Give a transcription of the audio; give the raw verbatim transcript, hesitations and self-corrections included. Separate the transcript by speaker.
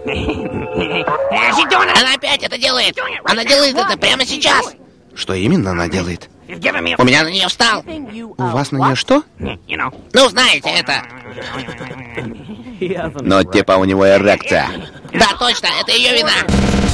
Speaker 1: Она опять это делает! Она делает это прямо сейчас!
Speaker 2: Что именно она делает?
Speaker 1: У меня на нее встал!
Speaker 2: У вас на нее что?
Speaker 1: Ну, знаете это!
Speaker 3: Ну, типа у него эрекция.
Speaker 1: Да, точно, это ее вина!